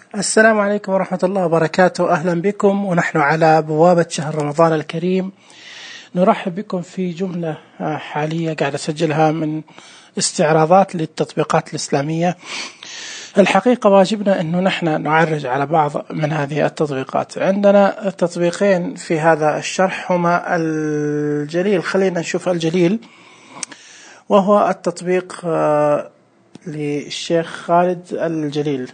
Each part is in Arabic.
السلام عليكم ورحمة الله وبركاته. أهلا بكم ونحن على بوابة شهر رمضان الكريم. نرحب بكم في جملة حالية قاعد أسجلها من استعراضات للتطبيقات الإسلامية. الحقيقة واجبنا أنه نحن نعرج على بعض من هذه التطبيقات. عندنا تطبيقين في هذا الشرح هما الجليل، خلينا نشوف الجليل، وهو التطبيق للشيخ خالد الجليل.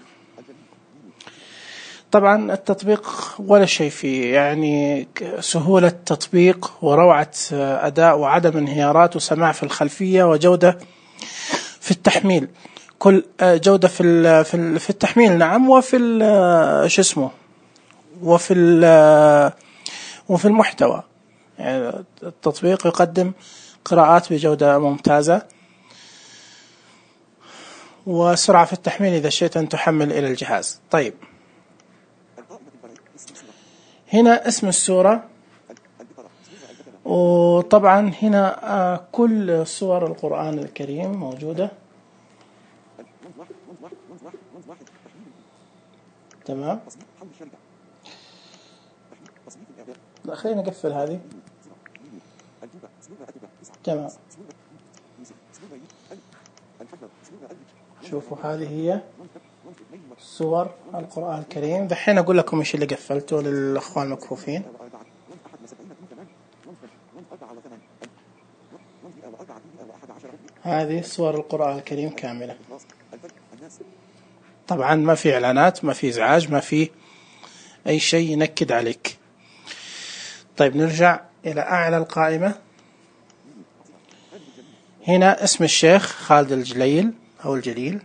طبعا التطبيق ولا شيء فيه، يعني سهولة تطبيق وروعة أداء وعدم انهيارات وسماع في الخلفية وجودة في التحميل، كل جودة في التحميل، نعم، وفي شو اسمه وفي المحتوى. يعني التطبيق يقدم قراءات بجودة ممتازة وسرعة في التحميل إذا شئت أن تحمل إلى الجهاز. طيب، هنا اسم السورة، وطبعا هنا كل سور القرآن الكريم موجودة. تمام، لا خلينا نقفل هذه. تمام، شوفوا هذه هي سور القرآن الكريم. دحين أقول لكم إيش اللي قفلته للأخوان المكفوفين. هذه سور القرآن الكريم كاملة. طبعا ما في إعلانات، ما في إزعاج، ما في أي شيء ينكد عليك. طيب، نرجع إلى أعلى القائمة. هنا اسم الشيخ خالد الجليل أو الجليل.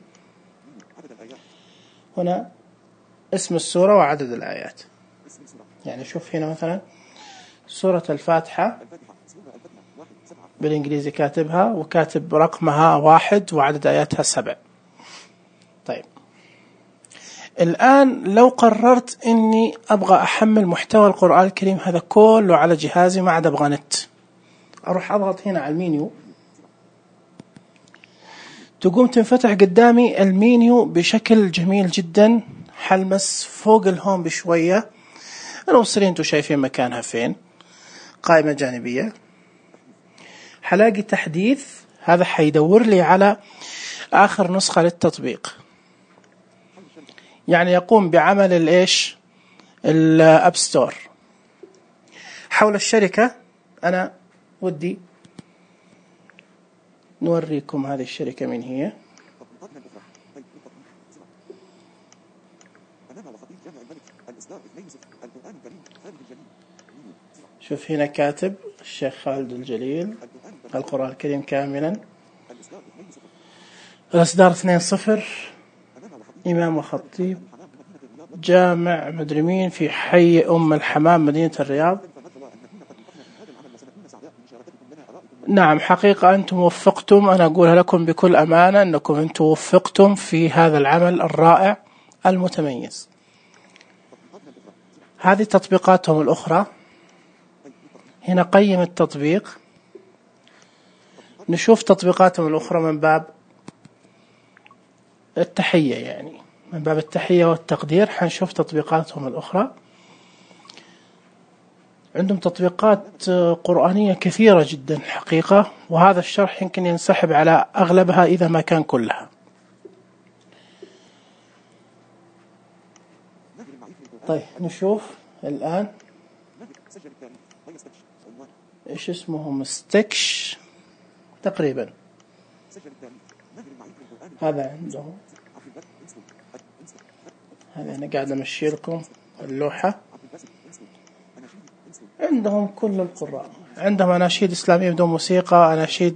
هنا اسم السورة وعدد الآيات. يعني شوف هنا مثلا سورة الفاتحة بالإنجليزي كاتبها وكاتب رقمها 1 وعدد آياتها 7. طيب، الآن لو قررت إني أبغى أحمل محتوى القرآن الكريم هذا كله على جهازي، ما عاد أبغى نت، أروح أضغط هنا على المينيو، تقوم تنفتح قدامي المينيو بشكل جميل جدا. حلمس فوق الهوم بشوية، المبصرين انتوا شايفين مكانها فين، قائمة جانبية. حلاقي تحديث، هذا حيدور لي على آخر نسخة للتطبيق، يعني يقوم بعمل الإيش الأب ستور. حول الشركة أنا ودي نوريكم هذه الشركة من هي. شوف هنا كاتب الشيخ خالد الجليل القرآن الكريم كاملا، الإصدار 2/0، إمام وخطيب، جامع مدري مين في حي أم الحمام مدينة الرياض. نعم، حقيقة أنتم وفقتم، أنا أقولها لكم بكل أمانة أنكم أنتم وفقتم في هذا العمل الرائع المتميز. هذه تطبيقاتهم الأخرى. هنا قيم التطبيق، نشوف تطبيقاتهم الأخرى من باب التحية، يعني من باب التحية والتقدير حنشوف تطبيقاتهم الأخرى. عندهم تطبيقات قرآنية كثيرة جدا الحقيقة، وهذا الشرح يمكن ينسحب على أغلبها إذا ما كان كلها. طيب، نشوف الآن إيش اسمهم، ستيكش تقريبا. هذا عندهم، هذا أنا قاعد أمشي لكم اللوحة. عندهم كل القراء، عندهم أناشيد إسلامية بدون موسيقى، أناشيد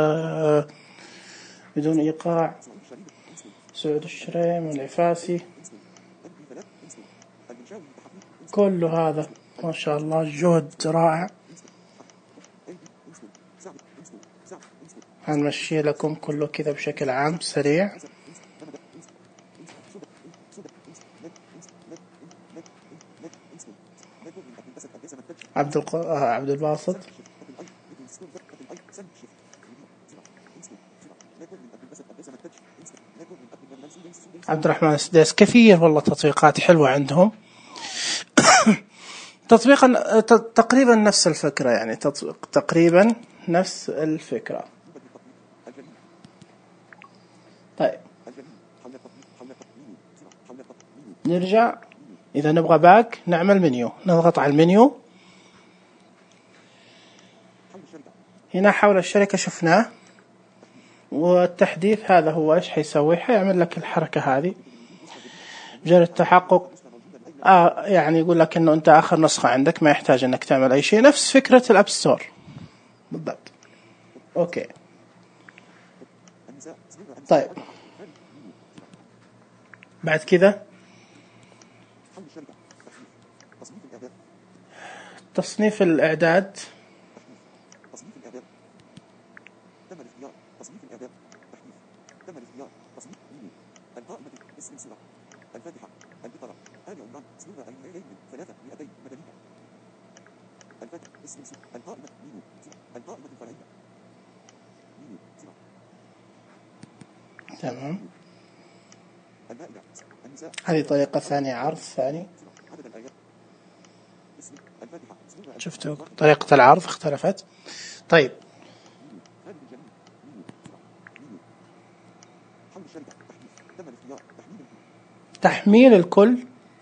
بدون إيقاع، سعود الشريم والعفاسي، كل هذا ما شاء الله جهد رائع. هنمشي لكم كله كذا بشكل عام سريع. عبد الباسط، عبد الرحمن السديس. كثير والله تطبيقات حلوة عندهم. تطبيقا تقريبا نفس الفكرة، يعني تقريبا نفس الفكرة. طيب نرجع، إذا نبغى باك نعمل منيو، نضغط على المنيو. هنا حول الشركة شفناه، والتحديث هذا هو إيش حيسوي، حيعمل لك الحركة هذه جرى التحقق. يعني يقول لك إنه أنت آخر نسخة عندك، ما يحتاج إنك تعمل أي شيء، نفس فكرة الأب ستور بالضبط. أوكي طيب بعد كذا تصنيف الإعداد. تمام، هذه طريقة ثانية، عرض ثاني. شفتوا طريقة العرض اختلفت. طيب تحميل الكل.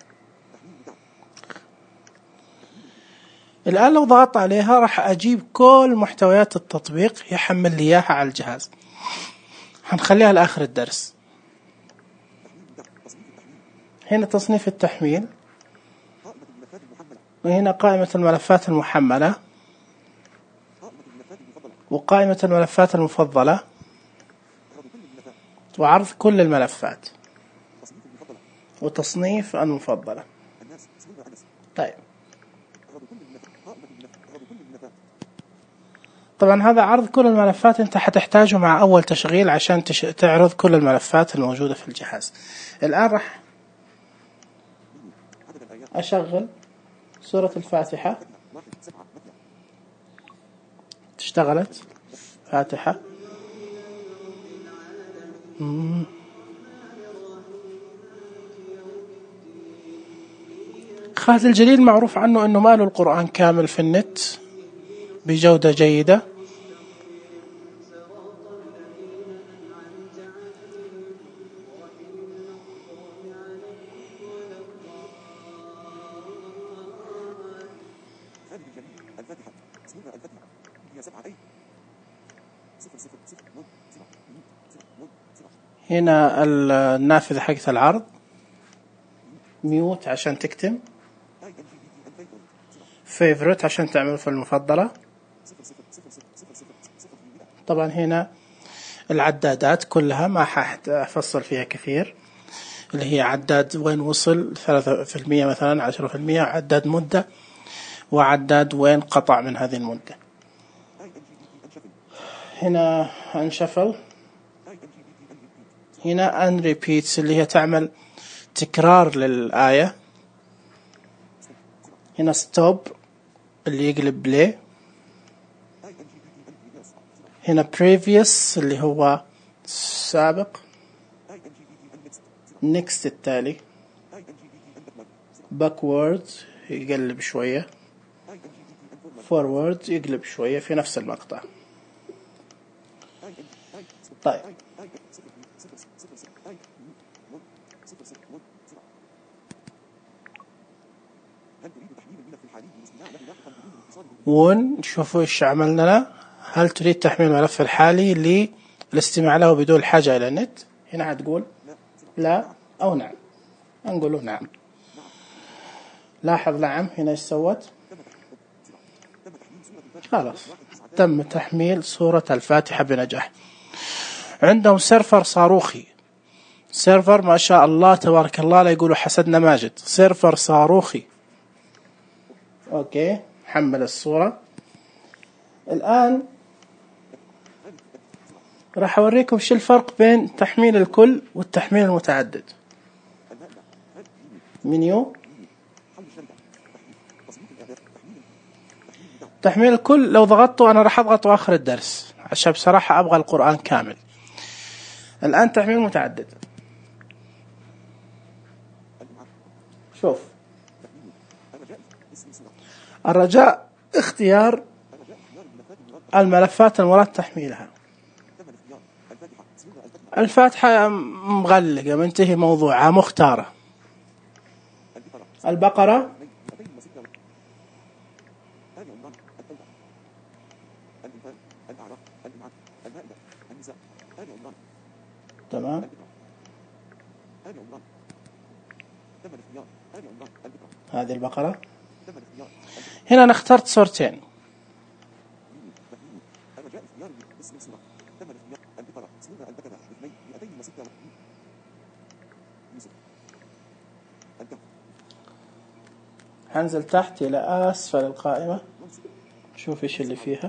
الآن لو ضغطت عليها راح أجيب كل محتويات التطبيق يحمل لي إياها على الجهاز. هنخليها لآخر الدرس. هنا تصنيف التحميل، وهنا قائمة الملفات المحملة، وقائمة الملفات المفضلة، وعرض كل الملفات، وتصنيف المفضلة. طيب طبعا هذا عرض كل الملفات، انت حتحتاجه مع اول تشغيل عشان تعرض كل الملفات الموجودة في الجهاز. الان راح اشغل سورة الفاتحة. اشتغلت فاتحة. خالد الجليل معروف عنه انه ما له القرآن كامل في النت بجودة جيدة. هنا النافذة حقت العرض، ميوت عشان تكتم، فيفورت عشان تعمل في المفضلة. طبعا هنا العدادات كلها ما حأفصل فيها كثير، اللي هي عداد وين وصل 3% مثلا، 10%، عداد مدة، وعداد وين قطع من هذه المدة. هنا انشفل، هنا ان ريبيتس اللي هي تعمل تكرار للآية. هنا ستوب اللي يقلب بلاي. هنا previous اللي هو سابق. next التالي. backward يقلب شوية. forward يقلب شوية في نفس المقطع. طيب ونشوفوا ايش عملنا له. هل تريد تحميل الملف الحالي للاستماع له بدون الحاجة إلى النت؟ هنا هتقول لا أو نعم. نقوله نعم. لاحظ نعم هنا ايش سوت؟ خلاص تم تحميل سورة الفاتحة بنجاح. عندهم سيرفر صاروخي، سيرفر ما شاء الله تبارك الله، لا يقولوا حسدنا ماجد، سيرفر صاروخي. اوكي حمل الصورة. الآن راح أوريكم شو الفرق بين تحميل الكل والتحميل المتعدد. منيو تحميل الكل، لو ضغطته أنا راح أضغطه آخر الدرس عشان بصراحة أبغى القرآن كامل. الآن تحميل متعدد، شوف الرجاء اختيار الملفات المراد تحميلها. الفاتحة مغلقة منتهي موضوعها مختارة. البقرة تمام. هذه البقرة. هنا أنا اخترت صورتين. هنزل تحت إلى أسفل القائمة، شوف إيش اللي فيها.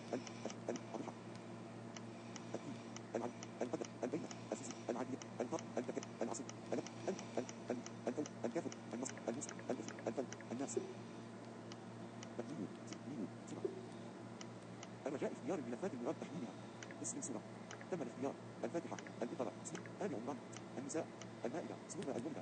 الرجاء اختيار الملفات المراد تحميلها. اسم السورة. تم الاختيار. الفاتحة. البقرة. آل عمران. النساء. المائدة. سورة الملك.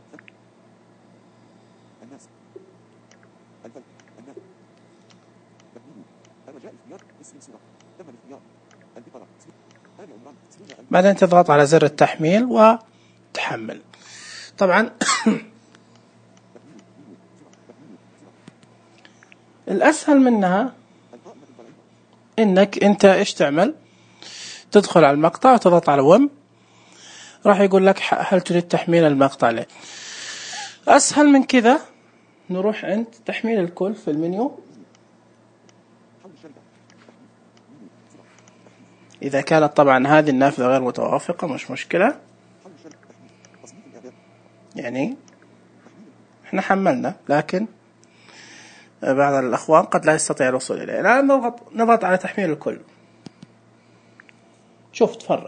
الناس. الفلك. الناس. تحميل. الرجاء اختيار اسم السورة. تم الاختيار. البقرة. آل عمران. بعدين تضغط على زر التحميل وتحمل. طبعا الأسهل منها إنك أنت إيش تعمل؟ تدخل على المقطع وتضغط على وم، راح يقول لك هل تريد تحميل المقطع ليه. أسهل من كذا نروح عند تحميل الكل في المنيو. إذا كانت طبعا هذه النافذة غير متوافقة مش مشكلة، يعني احنا حملنا لكن بعض الأخوان قد لا يستطيع الوصول إليه. الآن نضغط على تحميل الكل. شوف تفرج،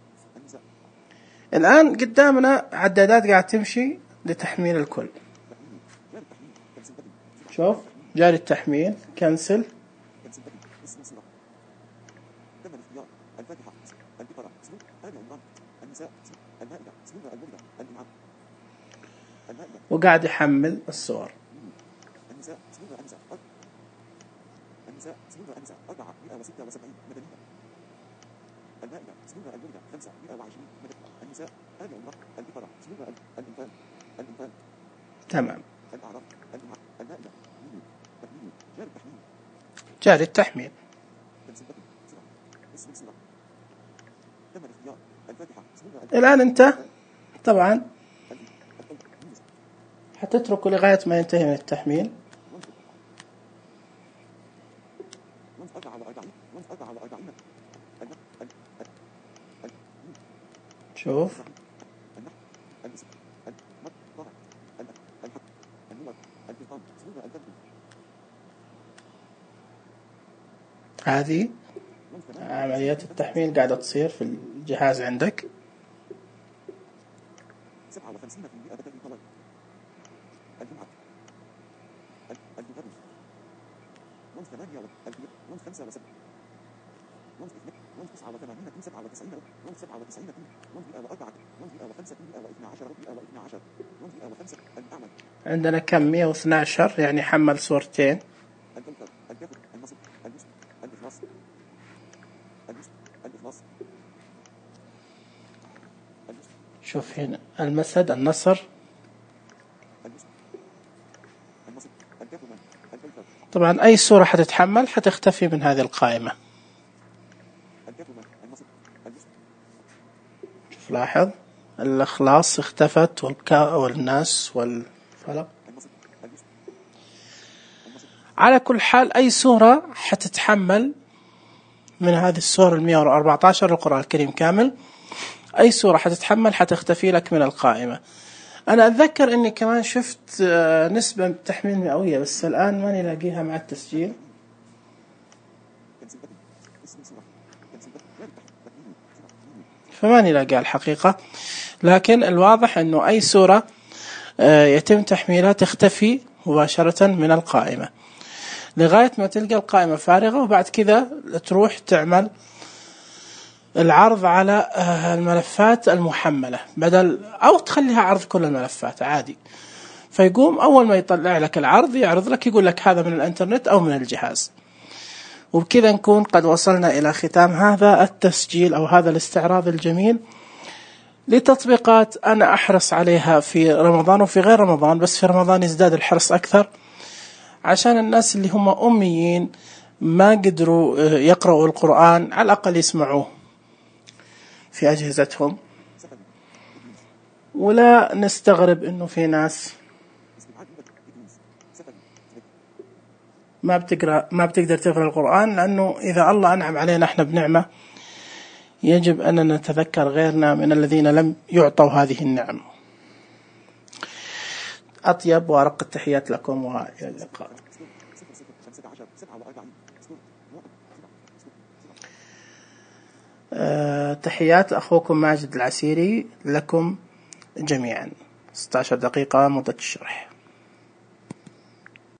الآن قدامنا عدادات قاعد تمشي لتحميل الكل. شوف جاري التحميل، كنسل، وقاعد يحمل الصور. تمام، جاري التحميل. الآن أنت طبعا حتتركه لغاية ما ينتهي من التحميل. شوف هذه عمليات التحميل قاعدة تصير في الجهاز عندك. عندنا كم 112 يعني حمل صورتين. شوف هنا المسد، النصر. طبعا أي صورة حتتحمل حتختفي من هذه القائمة. شوف لاحظ الإخلاص اختفت، والناس والفلق. على كل حال أي صورة حتتحمل من هذه الصور 114 القرآن الكريم كامل، أي صورة حتتحمل حتختفي لك من القائمة. أنا أتذكر أني كمان شفت نسبة تحميل مئوية، بس الآن ماني لاقيها مع التسجيل. فماني لاقيها الحقيقة، لكن الواضح أنه أي صورة يتم تحميلها تختفي مباشرة من القائمة لغاية ما تلقى القائمة فارغة، وبعد كذا تروح تعمل العرض على الملفات المحملة أو تخليها عرض كل الملفات عادي. فيقوم أول ما يطلع لك العرض يعرض لك يقول لك هذا من الإنترنت أو من الجهاز. وبكذا نكون قد وصلنا إلى ختام هذا التسجيل أو هذا الاستعراض الجميل لتطبيقات أنا أحرص عليها في رمضان وفي غير رمضان، بس في رمضان يزداد الحرص أكثر عشان الناس اللي هم أميين ما قدروا يقرأوا القرآن على الأقل يسمعوه في أجهزتهم. ولا نستغرب إنه في ناس ما بتقدر تقرأ القرآن، لأنه إذا الله أنعم علينا إحنا بنعمة يجب أن نتذكر غيرنا من الذين لم يعطوا هذه النعم. أطيب وأرق التحيات لكم وإلى اللقاء. تحيات أخوكم ماجد العسيري لكم جميعا. 16 دقيقة مدة الشرح.